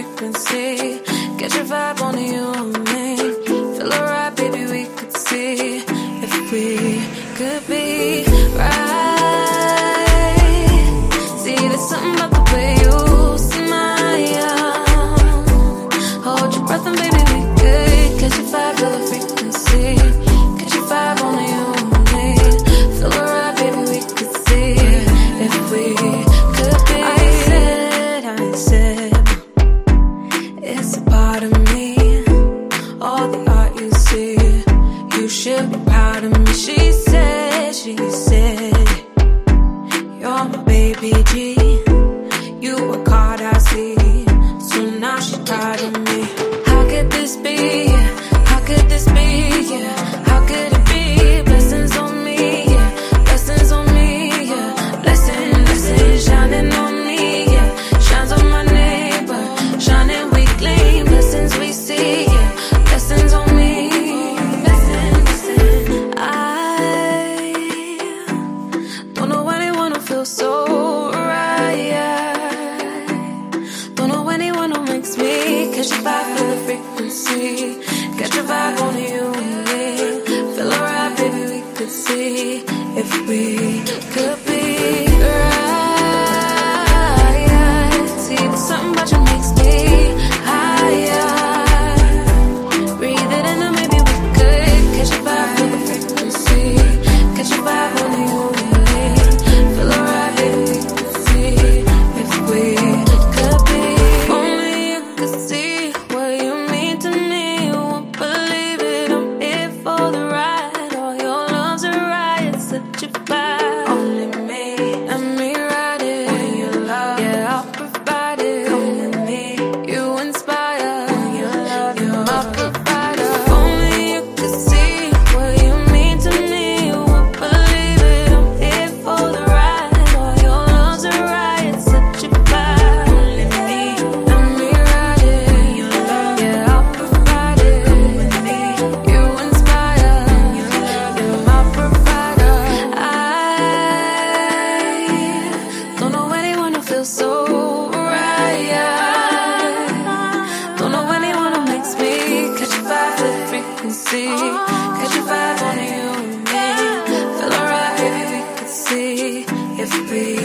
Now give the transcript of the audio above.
frequency. Get your vibe on you and me. Feel alright, baby, we could see if we could be right. See, there's something about the way you smile. Hold your breath and baby, we could catch your vibe, feel the frequency. Catch your vibe on you and me. Feel alright, baby, we could see if we could be. I said, it's a part of me. All the art you see, you should be proud of me. She said, you're my baby G. You work hard, I see. So now she's proud of me. How could this be? How could this be? Yeah. How could it be? Blessings on me, yeah. Blessings on me, yeah. Blessings shining on me, yeah. Shines on my neighbor, shining weekly. Blessings we see, yeah. Blessings on me. I don't know anyone who feels so right. Don't know anyone who makes me catch your vibe, feel the frequency. Catch your vibe on you and me. Feel alright, baby, we could see if we could be right. See, there's something about you makes me higher. Breathe it in and maybe we could catch your vibe, feel the frequency. Catch your vibe on you and me. Feel alright, baby, we could see if we could be. Only you could see what you mean to me. You won't believe it, I'm here for the ride. All your love's a riot, such a vibe. Only me, let me ride it. When you love, yeah, I'll provide it. Come with me, you inspire. When you love, you're my provider. Only you could see what you mean to me. You won't believe it, I'm here for the ride. All your love's a riot, such a vibe. Only me, let me ride it. When you love, yeah, I'll provide it. Come with me, you inspire. When you love, you're my provider. I don't know anyone who feels so right. Don't know anyone who makes me catch your vibe, feel the frequency. Catch your vibe on you and me. Feel alright, baby, we could see if we